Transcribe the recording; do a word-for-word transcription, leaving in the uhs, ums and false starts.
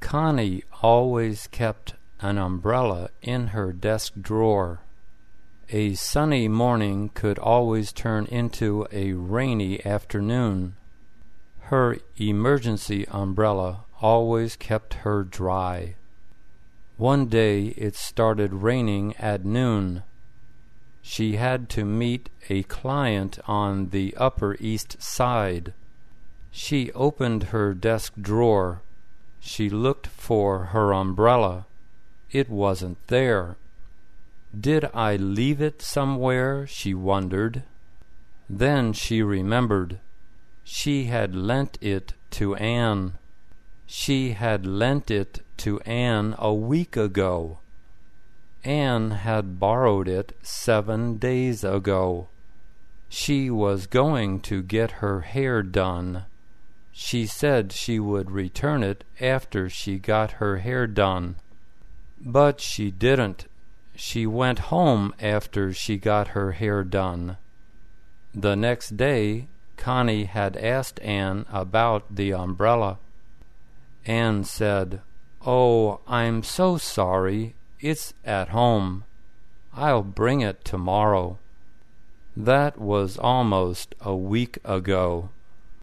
Connie always kept an umbrella in her desk drawer. A sunny morning could always turn into a rainy afternoon. Her emergency umbrella always kept her dry. One day it started raining at noon. She had to meet a client on the Upper East Side. She opened her desk drawer. She looked for her umbrella. It wasn't there. Did I leave it somewhere, she wondered. Then she remembered. She had lent it to Anne. She had lent it to Anne a week ago. Anne had borrowed it seven days ago. She was going to get her hair done. She said she would return it after she got her hair done. But she didn't. She went home after she got her hair done. The next day, Connie had asked Anne about the umbrella. Anne said, "Oh, I'm so sorry. It's at home. I'll bring it tomorrow." That was almost a week ago.